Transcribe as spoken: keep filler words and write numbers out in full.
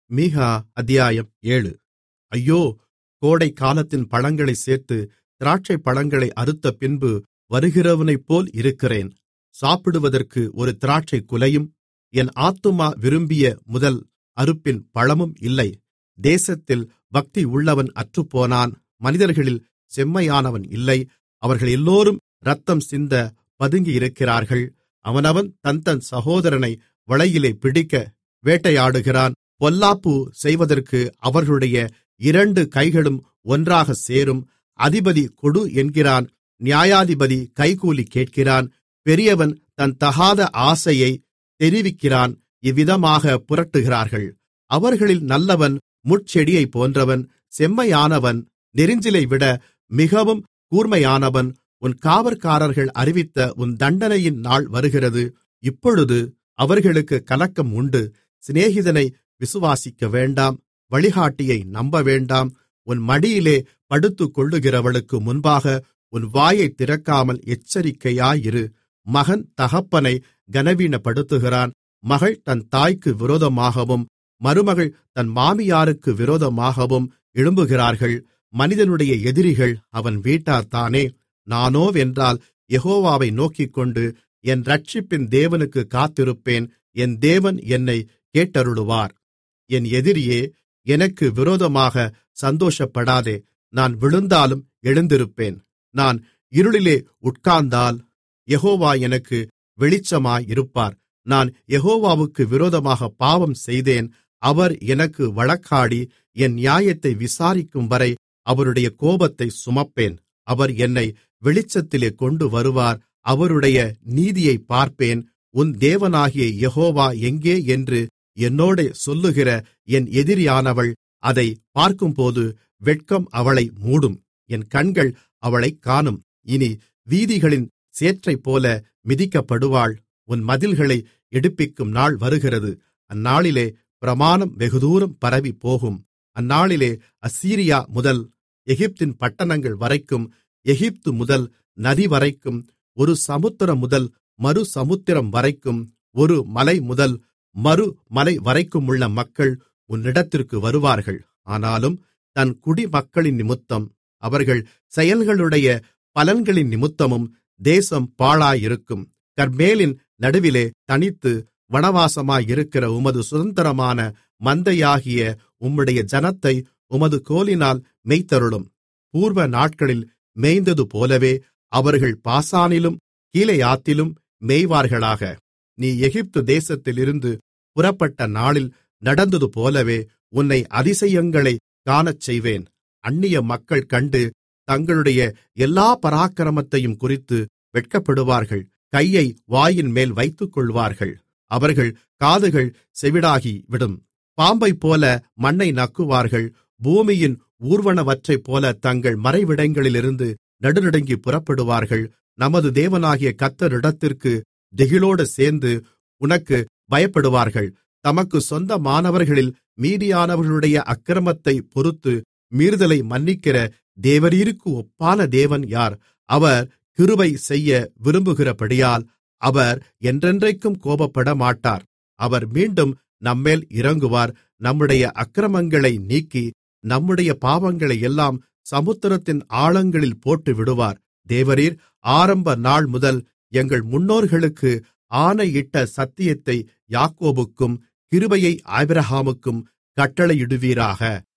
மீகா அத்தியாயம் ஏழு. ஐயோ, கோடைக்காலத்தின் பழங்களைச் சேர்த்து திராட்சைப்பழங்களை அறுத்தபின்பு வருகிறவனைப்போல் இருக்கிறேன். சாப்பிடுவதற்கு ஒரு திராட்சைக் குலையும் என் ஆத்துமா விரும்பிய முதல் அறுப்பின் பழமும் இல்லை. தேசத்தில் பக்தியுள்ளவன் அற்றுப்போனான். மனிதர்களில் செம்மையானவன் இல்லை. அவர்கள் எல்லோரும் இரத்தம் சிந்த பதுங்கியிருக்கிறார்கள். அவனவன் தன்தன் சகோதரனை வலையிலே பிடிக்க வேட்டையாடுகிறான். பொல்லாப்பு செய்வதற்கு அவர்களுடைய இரண்டு கைகளும் ஒன்றாகச் சேரும். அதிபதி கொடு என்கிறான், நியாயாதிபதி கைக்கூலி கேட்கிறான். பெரியவன் தன் தகாத ஆசையைத் தெரிவிக்கிறான். இவ்விதமாக புரட்டுகிறார்கள். அவர்களில் நல்லவன் முட்செடியைப் போன்றவன், செம்மையானவன் நெரிஞ்சிலைவிட மிகவும் கூர்மையானவன். உன் காவற்காரர்கள் அறிவித்த உன் தண்டனையின் நாள் வருகிறது. இப்பொழுது அவர்களுக்குக் கலக்கம் உண்டு. சிநேகிதனை விசுவாசிக்க வேண்டாம், வழிகாட்டியை நம்பவேண்டாம். உன் மடியிலே படுத்துக்கொள்ளுகிறவளுக்கு முன்பாக உன் வாயைத் திறக்காமல் எச்சரிக்கையாயிரு. மகன் தகப்பனை கனவீனப்படுத்துகிறான். மகள் தன் தாய்க்கு விரோதமாகவும் மருமகள் தன் மாமியாருக்கு விரோதமாகவும் எழும்புகிறார்கள். மனிதனுடைய எதிரிகள் அவன் வீட்டார்தானே. நானோவென்றால் யெகோவாவை நோக்கிக்கொண்டு என் இரட்சிப்பின் தேவனுக்குக் காத்திருப்பேன். என் தேவன் என்னைக் கேட்டருளுவார். என் எதிரியே, எனக்கு விரோதமாக சந்தோஷப்படாதே. நான் விழுந்தாலும் எழுந்திருப்பேன். நான் இருளிலே உட்கார்ந்தால் யெகோவா எனக்கு வெளிச்சமாயிருப்பார். நான் யெகோவாவுக்கு விரோதமாக பாவம் செய்தேன். அவர் எனக்கு வழக்காடி என் நியாயத்தை விசாரிக்கும்வரை அவருடைய கோபத்தை சுமப்பேன். அவர் என்னை வெளிச்சத்திலே கொண்டு வருவார். அவருடைய நீதியைப் பார்ப்பேன். உன் தேவனாகிய யெகோவா எங்கே என்று என்னோடே சொல்லுகிற என் எதிரியானவள் அதைப் பார்க்கும்போது வெட்கம் அவளை மூடும். என் கண்கள் அவளைக் காணும். இனி வீதிகளின் சேற்றைப்போல மிதிக்கப்படுவாள். உன் மதில்களை எடுப்பிக்கும் நாள் வருகிறது. அந்நாளிலே பிரமாணம் வெகுதூரம் பரவிப்போகும். அந்நாளிலே அசீரியா முதல் எகிப்தின் பட்டணங்கள் வரைக்கும், எகிப்து முதல் நதிவரைக்கும், ஒரு சமுத்திரம் முதல் மறு சமுத்திரம் வரைக்கும், ஒரு மலை முதல் மறு மலை வரைக்குமுள்ள மக்கள் உன்னிடத்திற்கு வருவார்கள். ஆனாலும் தன் குடிமக்களின் நிமித்தம், அவர்கள் செயல்களுடைய பலன்களின் நிமித்தமும் தேசம் பாழாயிருக்கும். கர்மேலின் நடுவிலே தனித்து வனவாசமாயிருக்கிற உமது சுதந்திரமான மந்தையாகிய உம்முடைய ஜனத்தை உமது கோலினால் மேய்த்தருளும். பூர்வ நாட்களில் மேய்ந்தது போலவே அவர்கள் பாசானிலும் கீலேயாத்திலும் மேய்வார்களாக. நீ எகிப்து தேசத்திலிருந்து புறப்பட்ட நாளில் நடந்தது போலவே உன்னை அதிசயங்களைக் காணச்செய்வேன். அந்நிய மக்கள் கண்டு தங்களுடைய எல்லா பராக்கிரமத்தையும் குறித்து வெட்கப்படுவார்கள். கையை வாயின்மேல் வைத்துக்கொள்வார்கள். அவர்கள் காதுகள் செவிடாகிவிடும். பாம்பைப்போல மண்ணை நக்குவார்கள். பூமியின் ஊர்வனவற்றைப்போல தங்கள் மறைவிடங்களிலிருந்து நடுநடுங்கி புறப்படுவார்கள். நமது தேவனாகிய கர்த்தரிடத்திற்கு திகிலோடு சேர்ந்து உனக்கு பயப்படுவார்கள். தமக்கு சொந்தமானவர்களில் மீதியானவர்களுடைய அக்கிரமத்தைப் பொறுத்து மீறுதலை மன்னிக்கிற தேவரீருக்கு ஒப்பான தேவன் யார்? அவர் கிருபை செய்ய விரும்புகிறபடியால் அவர் என்றென்றைக்கும் கோபப்படமாட்டார். அவர் மீண்டும் நம்மேல் இரங்குவார். நம்முடைய அக்கிரமங்களை நீக்கி நம்முடைய பாவங்களை எல்லாம் சமுத்திரத்தின் ஆழங்களில் போட்டுவிடுவார். தேவரீர் ஆரம்ப நாள் முதல் எங்கள் முன்னோர்களுக்கு ஆணையிட்ட சத்தியத்தை யாக்கோபுக்கும் கிருபையை ஆபிரகாமுக்கும் கட்டளையிடுவீராக.